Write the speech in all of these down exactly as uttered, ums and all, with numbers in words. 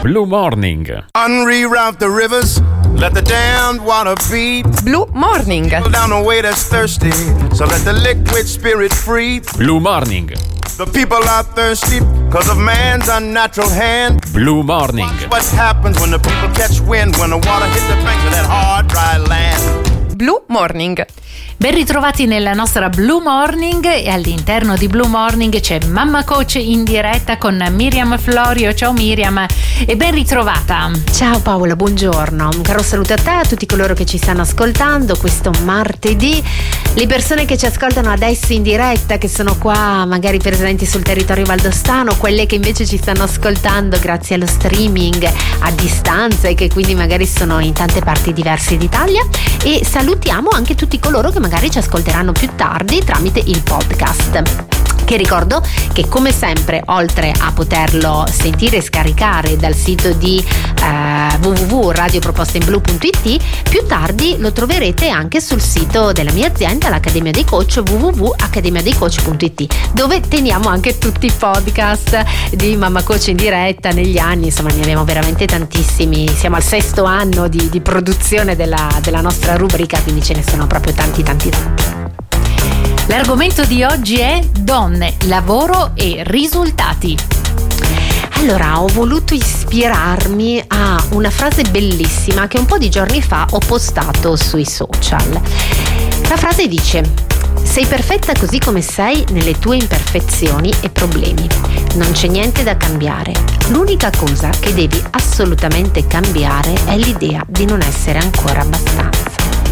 Blue Morning. Unreroute the rivers, let the damned water beat. Blue Morning. Down the way that's thirsty, so let the liquid spirit free. Blue Morning. The people are thirsty because of man's unnatural hand. Blue Morning. Watch what happens when the people catch wind, when the water hits the banks of that hard, dry land. Blue Morning. Ben ritrovati nella nostra Blue Morning, e all'interno di Blue Morning c'è Mamma Coach in diretta con Miriam Florio. Ciao Miriam e ben ritrovata. Ciao Paola, buongiorno. Un caro saluto a te, a tutti coloro che ci stanno ascoltando questo martedì, le persone che ci ascoltano adesso in diretta, che sono qua magari presenti sul territorio valdostano, quelle che invece ci stanno ascoltando grazie allo streaming a distanza e che quindi magari sono in tante parti diverse d'Italia, e salutiamo anche tutti coloro che magari ci ascolteranno più tardi tramite il podcast, che ricordo che come sempre, oltre a poterlo sentire e scaricare dal sito di eh, w w w punto radio proposta in blu punto i t, più tardi lo troverete anche sul sito della mia azienda, l'Accademia dei Coach, w w w punto accademia dei coach punto i t, dove teniamo anche tutti i podcast di Mamma Coach in diretta negli anni. Insomma, ne abbiamo veramente tantissimi, siamo al sesto anno di, di produzione della, della nostra rubrica, quindi ce ne sono proprio tanti tanti tanti. L'argomento di oggi è donne, lavoro e risultati. Allora, ho voluto ispirarmi a una frase bellissima che un po' di giorni fa ho postato sui social. La frase dice: sei perfetta così come sei nelle tue imperfezioni e problemi. Non c'è niente da cambiare. L'unica cosa che devi assolutamente cambiare è l'idea di non essere ancora abbastanza.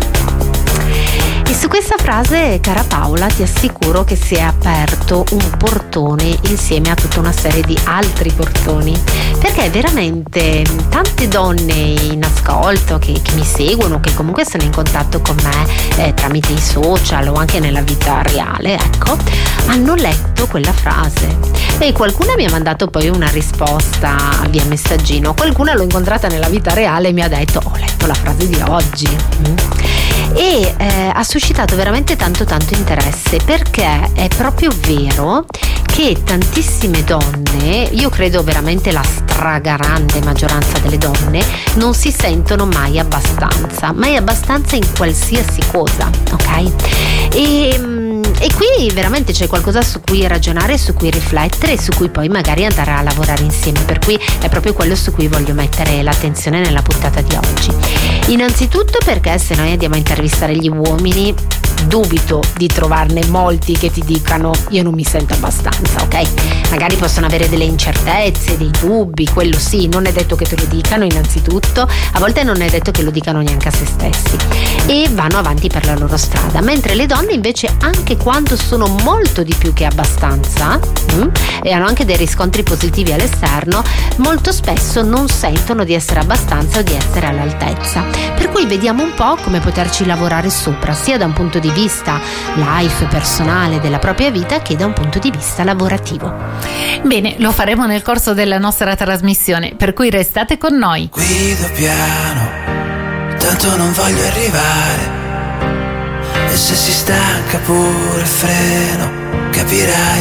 E su questa frase, cara Paola, ti assicuro che si è aperto un portone insieme a tutta una serie di altri portoni, perché veramente tante donne in ascolto che, che mi seguono, che comunque sono in contatto con me eh, tramite i social o anche nella vita reale, ecco, hanno letto quella frase, e qualcuna mi ha mandato poi una risposta via messaggino, qualcuna l'ho incontrata nella vita reale e mi ha detto: ho letto la frase di oggi. Mm. E eh, ha suscitato veramente tanto tanto interesse, perché è proprio vero che tantissime donne, io credo veramente la stragrande maggioranza delle donne, non si sentono mai abbastanza, mai abbastanza in qualsiasi cosa, ok? E E qui veramente c'è qualcosa su cui ragionare, su cui riflettere e su cui poi magari andare a lavorare insieme, per cui è proprio quello su cui voglio mettere l'attenzione nella puntata di oggi. Innanzitutto perché se noi andiamo a intervistare gli uomini, dubito di trovarne molti che ti dicano: io non mi sento abbastanza, ok? Magari possono avere delle incertezze, dei dubbi, quello sì, non è detto che te lo dicano innanzitutto, a volte non è detto che lo dicano neanche a se stessi, e vanno avanti per la loro strada, mentre le donne invece, anche quando sono molto di più che abbastanza mm, e hanno anche dei riscontri positivi all'esterno, molto spesso non sentono di essere abbastanza o di essere all'altezza, per cui vediamo un po' come poterci lavorare sopra, sia da un punto di vista life, personale, della propria vita, che da un punto di vista lavorativo. Bene, lo faremo nel corso della nostra trasmissione, per cui restate con noi. Guido piano, tanto non voglio arrivare, e se si stanca pure freno, capirai.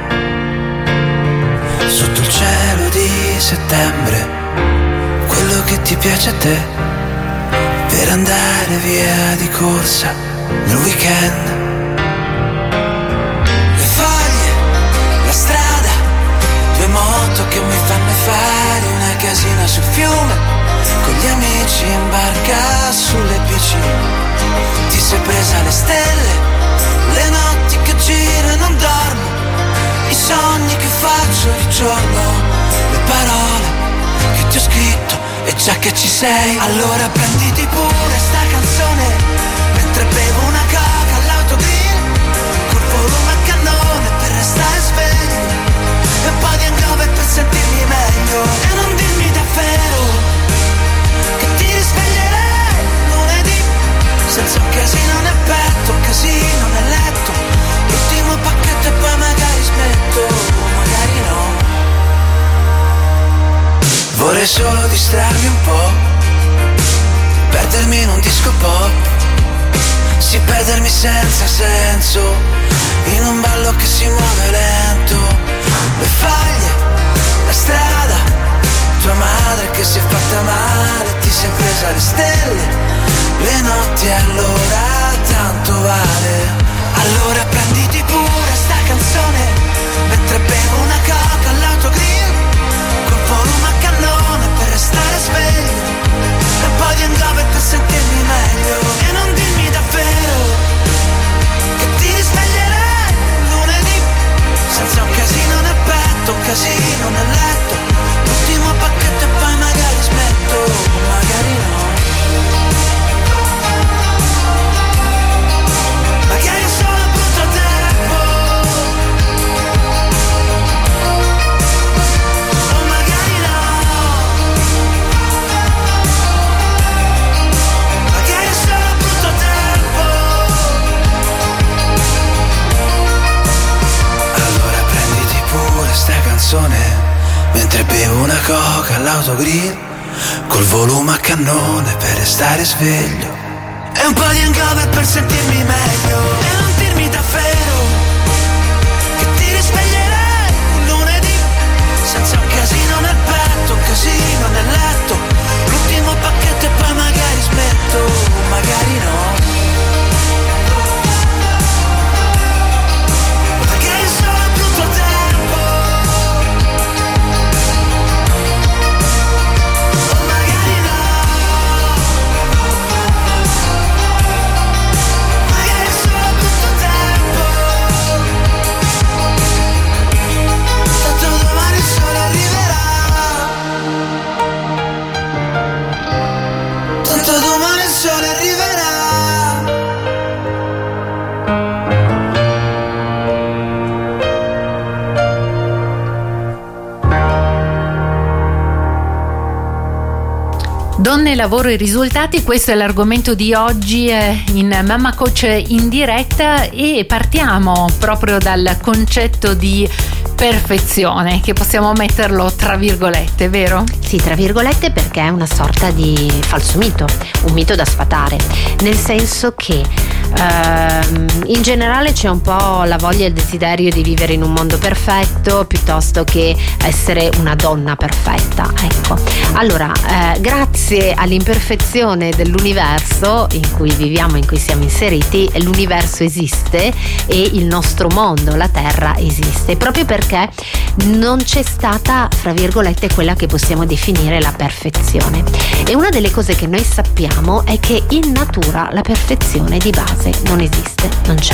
Sotto il cielo di settembre, quello che ti piace a te, per andare via di corsa nel weekend. Le foglie, la strada, due moto che mi fanno fare una casina sul fiume, con gli amici in barca sulle bici. Ti sei presa le stelle, le notti che giro e non dormo, i sogni che faccio di giorno, le parole che ti ho scritto, e già che ci sei, allora prenditi pure sta canzone, mentre bevo una coca all'autogrill, col volume a cannone per restare sveglio, e un po' di hangover per sentirmi meglio, e non dirmi davvero che ti risveglierei lunedì, senza un casino nel petto, un casino nel letto, l'ultimo pacchetto e poi magari smetto, magari no. Vorrei solo distrarmi un po', perdermi in un disco pop, sì, perdermi senza senso, in un ballo che si muove lento. Le foglie, la strada, tua madre che si è fatta male, ti sei presa le stelle, le notti allora tanto vale. Allora prenditi pure sta canzone, mentre bevo una coca all'autogrill, col volume a cannone per restare sveglio, e un po' di hangover per sentirmi meglio. E non dirmi davvero che ti risveglierai lunedì, senza un casino nel petto, un casino nel letto, l'ultimo pacchetto e poi magari smetto, magari no. Magari è solo brutto tempo, o magari no. Magari è solo brutto tempo. Allora prenditi pure sta canzone, mentre bevo una coca all'autogrill, col volume a cannone per restare sveglio, e un po' di hangover per sentirmi meglio. E non dirmi davvero che ti risveglierai lunedì, senza un casino nel petto, un casino nel letto, l'ultimo pacchetto e poi magari smetto, magari no. Magari è solo brutto tempo, o magari no. Magari è solo brutto tempo, tanto domani il sole arriverà, tanto domani il sole arriverà. Donne, lavoro e risultati, questo è l'argomento di oggi eh, in Mamma Coach in diretta, e partiamo proprio dal concetto di perfezione, che possiamo metterlo tra virgolette, vero? Sì, tra virgolette, perché è una sorta di falso mito, un mito da sfatare, nel senso che ehm, in generale c'è un po' la voglia e il desiderio di vivere in un mondo perfetto piuttosto che essere una donna perfetta, ecco. Allora, eh, grazie all'imperfezione dell'universo in cui viviamo, in cui siamo inseriti, l'universo esiste e il nostro mondo, la Terra, esiste, proprio perché non c'è stata, fra virgolette, quella che possiamo definire la perfezione. E una delle cose che noi sappiamo è che in natura la perfezione di base non esiste, non c'è.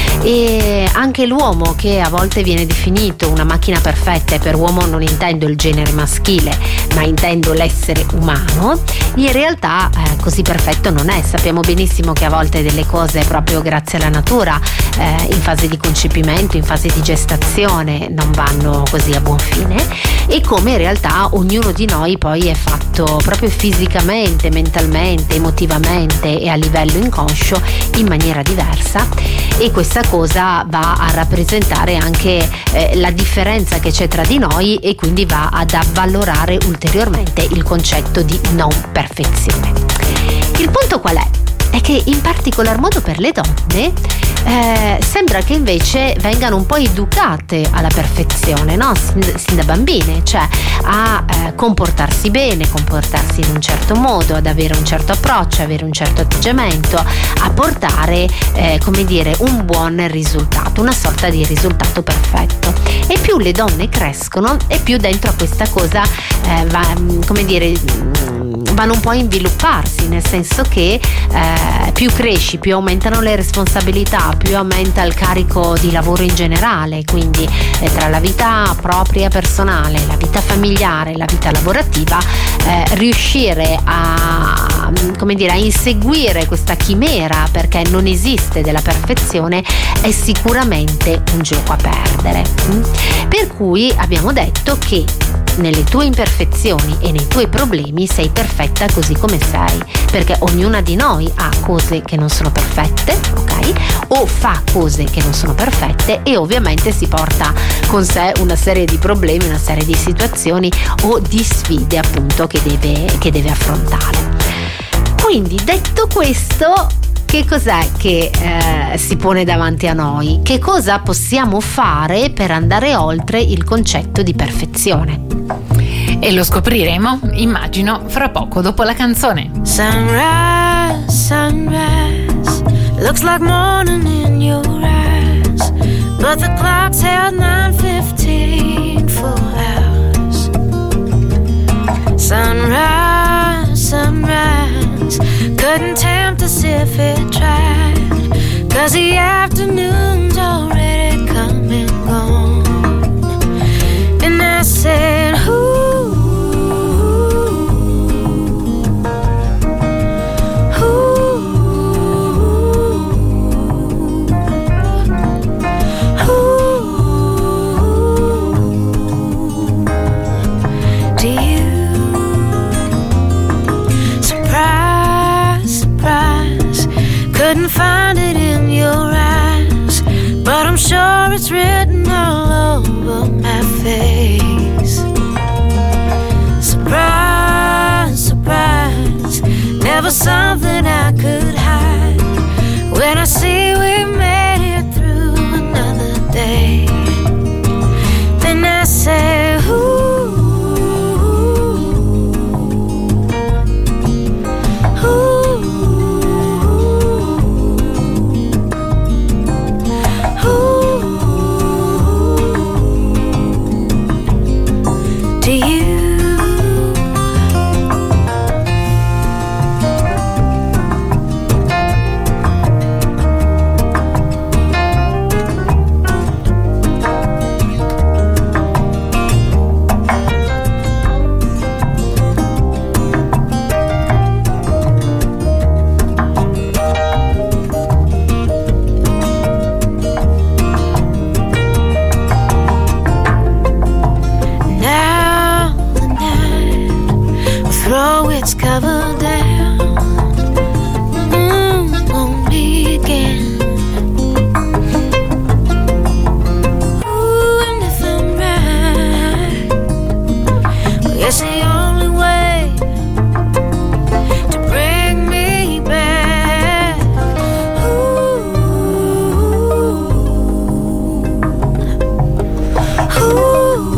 E anche l'uomo, che a volte viene definito una macchina perfetta, e per uomo non intendo il genere maschile, ma intendo l'essere umano, in realtà eh, così perfetto non è. Sappiamo benissimo che a volte delle cose, proprio grazie alla natura, eh, in fase di concepimento, in fase di gestazione, non vanno così a buon fine, e come in realtà ognuno di noi poi è fatto proprio fisicamente, mentalmente, emotivamente e a livello inconscio in maniera diversa, e questa cosa va a rappresentare anche eh, la differenza che c'è tra di noi, e quindi va ad avvalorare ulteriormente il concetto di non perfezione. Il punto qual è? È che in particolar modo per le donne eh, sembra che invece vengano un po' educate alla perfezione, no? Sin, sin da bambine, cioè a eh, comportarsi bene, comportarsi in un certo modo, ad avere un certo approccio, avere un certo atteggiamento, a portare eh, come dire un buon risultato, una sorta di risultato perfetto. E più le donne crescono, e più dentro a questa cosa eh, va, come dire, vanno un po' a invilupparsi, nel senso che eh, più cresci, più aumentano le responsabilità, più aumenta il carico di lavoro in generale, quindi eh, tra la vita propria personale, la vita familiare, la vita lavorativa, eh, riuscire a, come dire, a inseguire questa chimera, perché non esiste, della perfezione, è sicuramente un gioco a perdere. Per cui abbiamo detto che nelle tue imperfezioni e nei tuoi problemi sei perfetta così come sei, perché ognuna di noi ha cose che non sono perfette, ok? O fa cose che non sono perfette, e ovviamente si porta con sé una serie di problemi, una serie di situazioni o di sfide, appunto, che deve, che deve affrontare. Quindi, detto questo, che cos'è che eh, si pone davanti a noi? Che cosa possiamo fare per andare oltre il concetto di perfezione? E lo scopriremo, immagino, fra poco dopo la canzone. Sunrise, sunrise, looks like morning in your eyes, but the clock's held nine fifteen for hours. Sunrise, sunrise, couldn't tempt us if it tried, 'cause the afternoon's already come and gone. And I said, ooh, couldn't find it in your eyes, but I'm sure it's written all over my face. Surprise, surprise, never something I could hide. When I see we made it through another day, then I say, ooh, cover down, mm, on me again. Ooh, and if I'm right, well, it's the only way to bring me back. Ooh, ooh.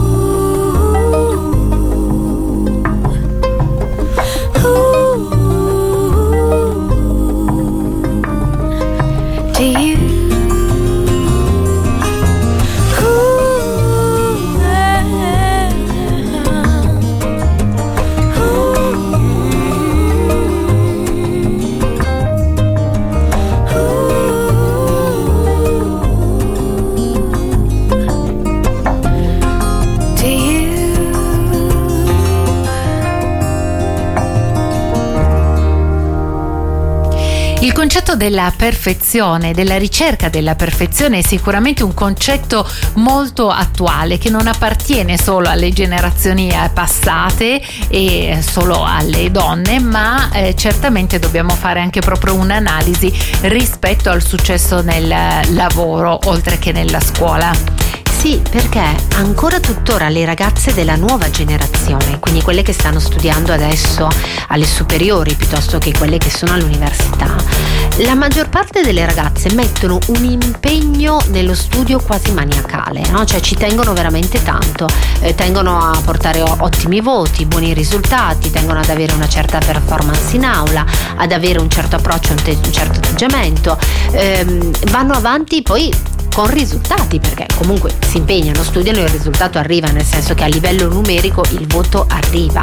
Il concetto della perfezione, della ricerca della perfezione, è sicuramente un concetto molto attuale, che non appartiene solo alle generazioni passate e solo alle donne, ma eh, certamente dobbiamo fare anche proprio un'analisi rispetto al successo nel lavoro oltre che nella scuola. Sì, perché ancora tuttora le ragazze della nuova generazione, quindi quelle che stanno studiando adesso alle superiori piuttosto che quelle che sono all'università, la maggior parte delle ragazze mettono un impegno nello studio quasi maniacale, no? Cioè ci tengono veramente tanto, eh, tengono a portare ottimi voti, buoni risultati, tengono ad avere una certa performance in aula, ad avere un certo approccio, un, te- un certo atteggiamento, ehm, vanno avanti poi con risultati, perché comunque si impegnano, studiano e il risultato arriva, nel senso che a livello numerico il voto arriva.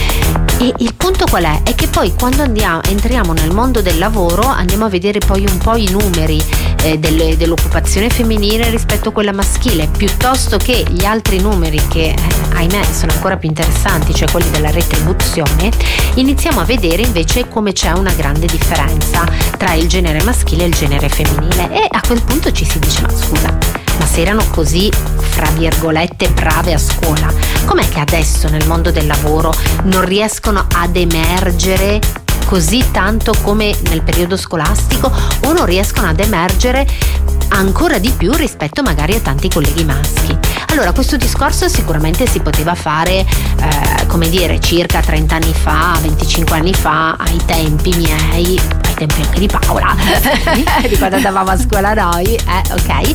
E il punto qual è? È che poi quando andiamo, entriamo nel mondo del lavoro andiamo a vedere poi un po' i numeri eh, delle, dell'occupazione femminile rispetto a quella maschile, piuttosto che gli altri numeri che eh, ahimè sono ancora più interessanti, cioè quelli della retribuzione. Iniziamo a vedere invece come c'è una grande differenza tra il genere maschile e il genere femminile, e a quel punto ci si dice: ma scusa, ma se erano così, fra virgolette, brave a scuola, com'è che adesso nel mondo del lavoro non riescono ad emergere così tanto come nel periodo scolastico, o non riescono ad emergere ancora di più rispetto magari a tanti colleghi maschi? Allora, questo discorso sicuramente si poteva fare eh, come dire circa trenta anni fa, venticinque anni fa, ai tempi miei, ai tempi anche di Paola di quando andavamo a scuola noi, eh, ok?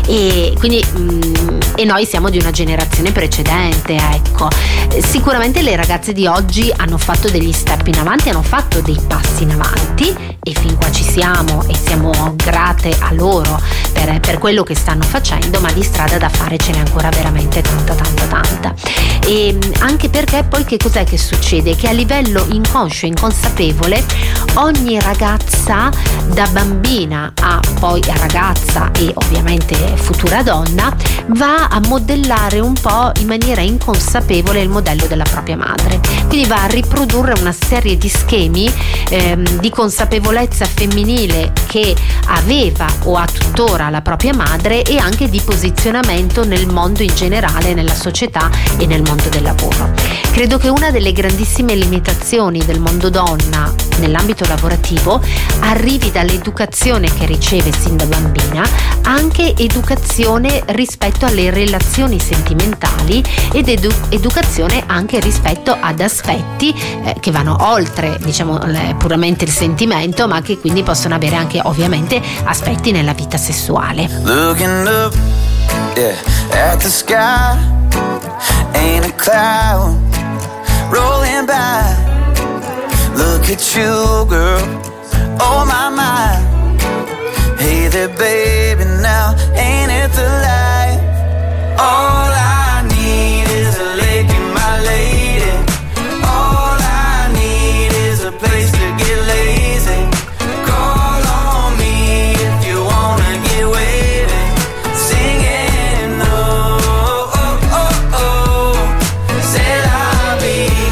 e quindi mh, e noi siamo di una generazione precedente, ecco. Sicuramente le ragazze di oggi hanno fatto degli step in avanti, hanno fatto dei passi in avanti e fin qua ci siamo e siamo grate a loro per, per quello che stanno facendo, ma di strada da fare ce n'è ancora veramente tanta tanta tanta. E anche perché poi che cos'è che succede? Che a livello inconscio e inconsapevole ogni ragazza, da bambina a poi ragazza e ovviamente futura donna, va a modellare un po' in maniera inconsapevole il modello della propria madre, quindi va a riprodurre una serie di schemi ehm, di consapevolezza femminile che aveva o ha tuttora la propria madre, e anche di posizionamento nel mondo in generale, nella società e nel mondo del lavoro. Credo che una delle grandissime limitazioni del mondo donna nell'ambito lavorativo arrivi dall'educazione che riceve sin da bambina, anche educazione rispetto alle relazioni sentimentali ed edu- educazione anche rispetto ad aspetti eh, che vanno oltre, diciamo, puramente il sentimento, ma che quindi possono avere anche ovviamente aspetti nella vita sessuale. Looking up, yeah, at the sky, ain't a cloud rolling by. Look at you, girl, oh my, my. Hey there, baby, now ain't it the light? All I need is a lake in my lady. All I need is a place to get lazy. Call on me if you wanna get wavy. Singing, oh, oh, oh, oh. C'est la vie.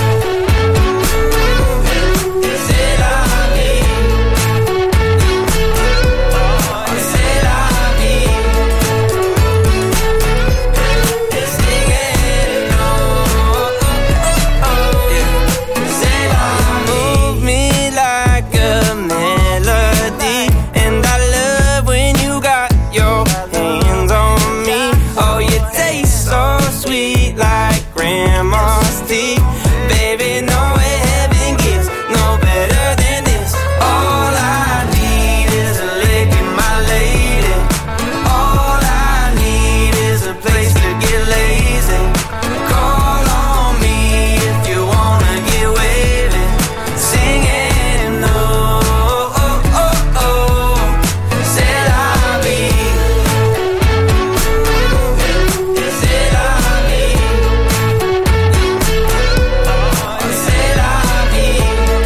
C'est la vie. C'est la vie. Singing, oh, oh, oh, yeah. C'est la vie. Move me like a melody, and I love when you got your hands on me. Oh, you taste so sweet like grandma's tea. Baby, no heaven gives no better than this. All I need is a lick in my lady. All I need is a place to get lazy. Call on me if you wanna get wavy. Singing, oh, oh, oh, oh. C'est la vie. C'est la vie. C'est la vie.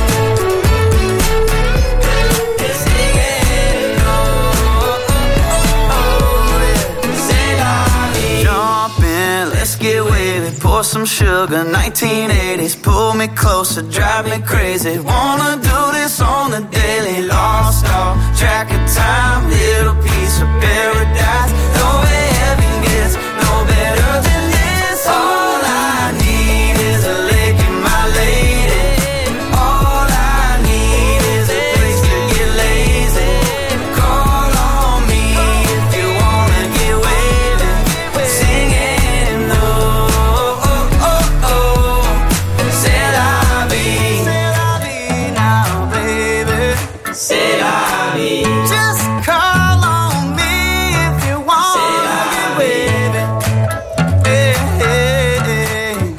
Singing, oh, oh, oh, yeah. C'est la vie. Jump in, let's get wavy. Pour some sugar, nineteen eighties. Pull me closer, drive me crazy. Wanna do this on the daily. Lost all track of time, little piece of paradise. No heaven gets no better than this. All I need is a lick in my lady. All I need is a place to get lazy. Call on me if you wanna get wavy. Singing, oh, oh, oh, oh. C'est la vie. C'est la vie now, baby. C'est la vie. Just call on me if you wanna get wavy. Hey, hey, hey.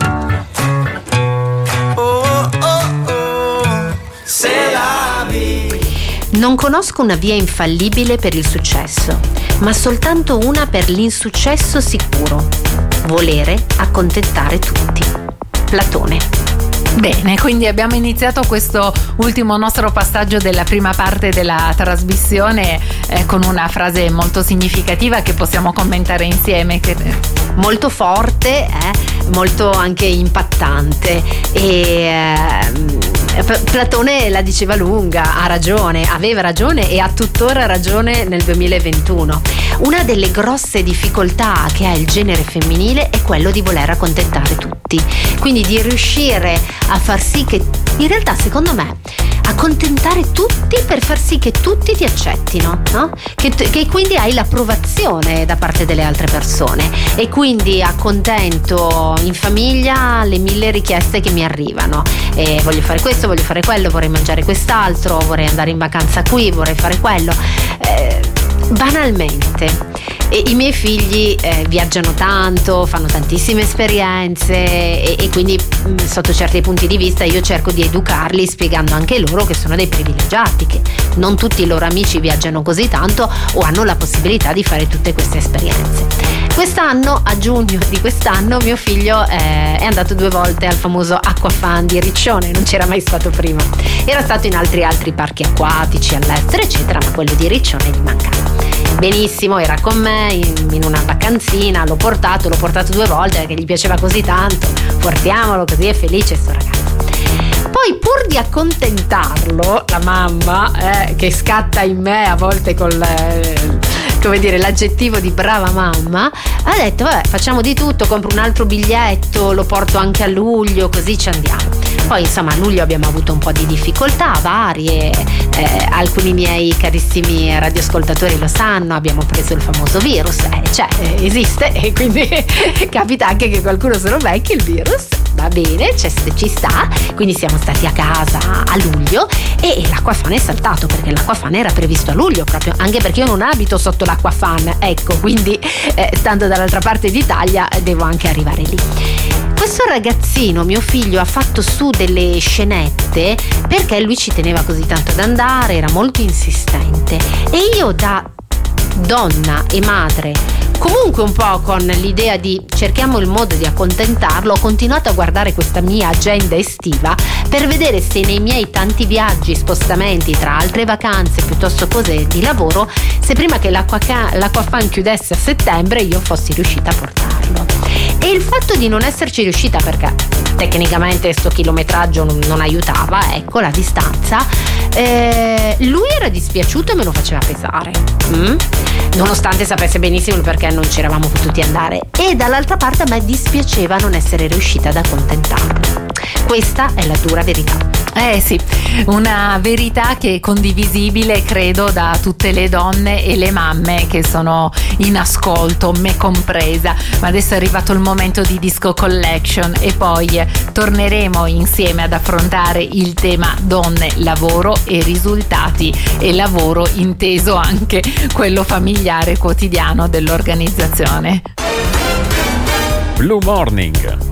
Oh, oh, oh. C'est la vie. Non conosco una via infallibile per il successo, ma soltanto una per l'insuccesso sicuro: volere accontentare tutti. Platone. Bene, quindi abbiamo iniziato questo ultimo nostro passaggio della prima parte della trasmissione eh, con una frase molto significativa che possiamo commentare insieme. Che... molto forte, eh? Molto anche impattante, e eh, Platone la diceva lunga, ha ragione, aveva ragione e ha tuttora ragione nel duemilaventuno. Una delle grosse difficoltà che ha il genere femminile è quello di voler accontentare tutti, quindi di riuscire a far sì che, in realtà secondo me, accontentare tutti per far sì che tutti ti accettino, no? Che, che quindi hai l'approvazione da parte delle altre persone, e quindi accontento in famiglia le mille richieste che mi arrivano. E voglio fare questo, voglio fare quello, vorrei mangiare quest'altro, vorrei andare in vacanza qui, vorrei fare quello. Eh, banalmente. E i miei figli eh, viaggiano tanto, fanno tantissime esperienze e, e quindi mh, sotto certi punti di vista io cerco di educarli spiegando anche loro che sono dei privilegiati, che non tutti i loro amici viaggiano così tanto o hanno la possibilità di fare tutte queste esperienze. Quest'anno, a giugno di quest'anno, mio figlio eh, è andato due volte al famoso Aquafan di Riccione, non c'era mai stato prima. Era stato in altri altri parchi acquatici all'estero eccetera, ma quello di Riccione gli mancava. Benissimo, era con me in, in una vacanzina, l'ho portato, l'ho portato due volte perché gli piaceva così tanto, portiamolo, così è felice sto ragazzo. Poi pur di accontentarlo, la mamma, eh, che scatta in me a volte col, eh, come dire, l'aggettivo di brava mamma, ha detto vabbè, facciamo di tutto, compro un altro biglietto, lo porto anche a luglio, così ci andiamo. Poi insomma a luglio abbiamo avuto un po' di difficoltà varie, eh, alcuni miei carissimi radioascoltatori lo sanno, abbiamo preso il famoso virus, eh, cioè eh, esiste e quindi capita anche che qualcuno se lo becchi il virus, va bene, ci sta, quindi siamo stati a casa a luglio e l'acquafan è saltato perché l'acquafan era previsto a luglio proprio, anche perché io non abito sotto l'acquafan, ecco, quindi eh, stando dall'altra parte d'Italia devo anche arrivare lì. Questo ragazzino, mio figlio, ha fatto su delle scenette perché lui ci teneva così tanto ad andare, era molto insistente e io da donna e madre, comunque un po' con l'idea di cerchiamo il modo di accontentarlo, ho continuato a guardare questa mia agenda estiva per vedere se nei miei tanti viaggi, spostamenti tra altre vacanze piuttosto cose di lavoro, se prima che l'acquafan chiudesse a settembre io fossi riuscita a portarlo. E il fatto di non esserci riuscita perché tecnicamente sto chilometraggio non, non aiutava, ecco la distanza, eh, lui era dispiaciuto e me lo faceva pesare, mm? nonostante sapesse benissimo il perché non ci eravamo potuti andare, e dall'altra parte a me dispiaceva non essere riuscita ad accontentarlo. Questa è la dura verità. Eh sì, una verità che è condivisibile credo da tutte le donne e le mamme che sono in ascolto, me compresa. Ma adesso è arrivato il momento di Disco Collection e poi torneremo insieme ad affrontare il tema donne, lavoro e risultati, e lavoro inteso anche quello familiare quotidiano dell'organizzazione. Blue Morning.